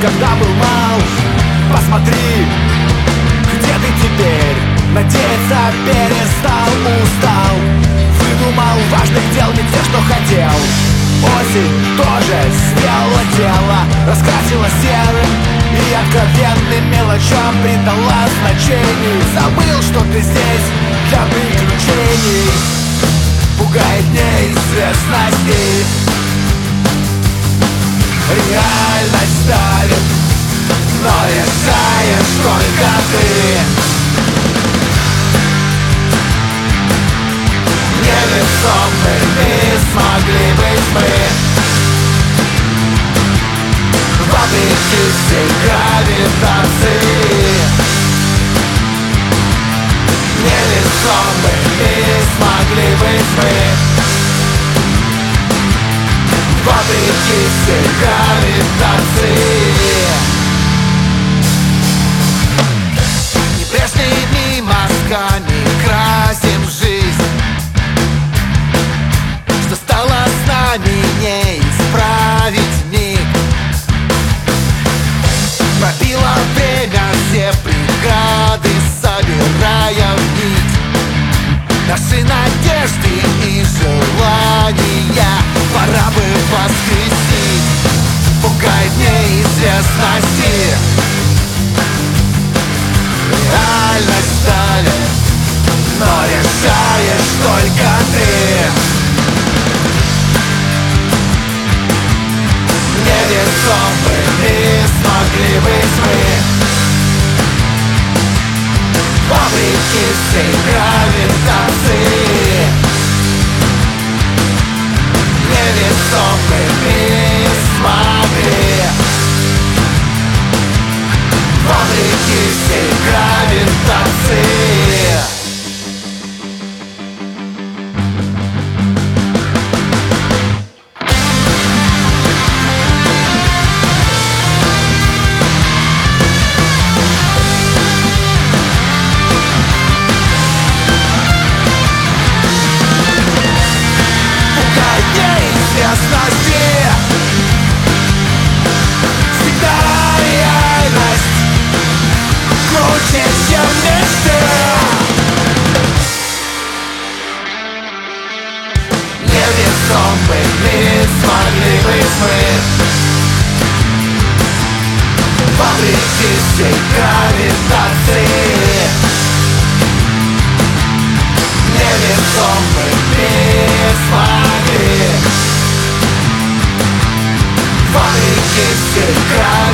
когда был мал. Посмотри, где ты теперь? Надеяться перестал, устал. Выдумал важных дел, не тех, что хотел. Осень тоже сделала тело, раскрасила серым и откровенным мелочам придала значений. Забыл, что ты здесь для приключений. Пугает неизвестность и реальность давит, но решаешь только ты. Невесомыми смогли быть мы, вопреки всей гравитации. Невесомыми смогли быть мы, вопреки всей гравитации. Не прежними мазками красим жизнь, что стало с нами не исправить миг. Пробило время все преграды, собирая в нить наши надежды и желания. Пора бы воскресить, пугает неизвестности. Реальность давит, но решаешь только ты. Невесомыми смогли быть мы, вопреки всей гравитации. Невесомыми смогли, вопреки всей гравитации. Всегда реальность круче, чем мечты. Невесомыми смогли быть мы, вопреки всей гравитации. Невесомыми смогли, вопреки всей гравитации.